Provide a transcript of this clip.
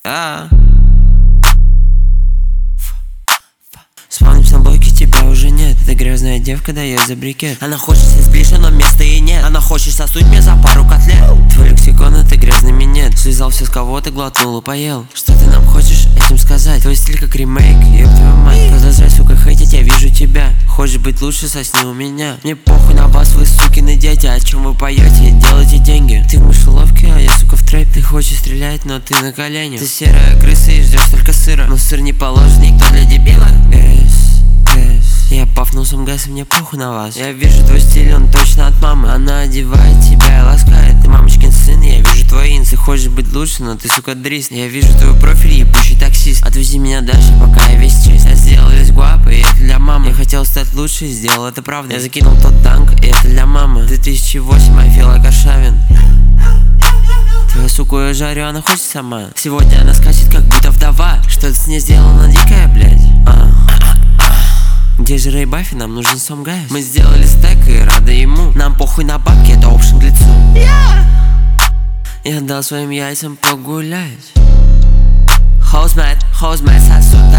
Вспомнишь на блоке, тебя уже нет. Эта грязная девка дает за брикет. Она хочет сесть ближе, но места и нет. Она хочет сосуть мне за пару котлет. Твой лексикон это грязный минет. Слезал все с кого-то, глотнул и поел. Что ты нам хочешь этим сказать? Твой стиль как ремейк, ёб твою мать. Продолжай, сука, хейтить, я вижу тебя. Хочешь быть лучше, сосни у меня. Мне похуй на вас, вы сукины дети. О чем вы поете, делайте деньги. Ты в мышеловке, а я, сука, в трэп. Ты хочешь стрелять, но ты на коленях. Ты серая крыса и ждешь только сыра. Но сыр не положен никто для дебила. Я пафнул газ, и мне похуй на вас. Я вижу твой стиль, он точно от мамы. Она одевает тебя и ласкает. Ты мамочкин сын, я вижу твои инсы. Хочешь быть лучше, но ты, сука, дрис. Я вижу твой профиль, ебучий таксист. Отвези меня дальше, пока я весь чист. Я сделал весь гуап, и это для мамы. Я хотел стать лучше, и сделал это правда. Я закинул тот танк, и это для мамы. 2008, I feel like Аршавин. Твою суку я жарю, она хочет сама. Сегодня она скачет, как будто вдова. Что-то с ней сделано дикая, блядь. Где же Рэй Баффи, нам нужен Сомгайс. Мы сделали стек и рады ему. Нам похуй на бабки, это опшн к лицу. Я дал своим яйцам погулять. Хоузмэт сосут.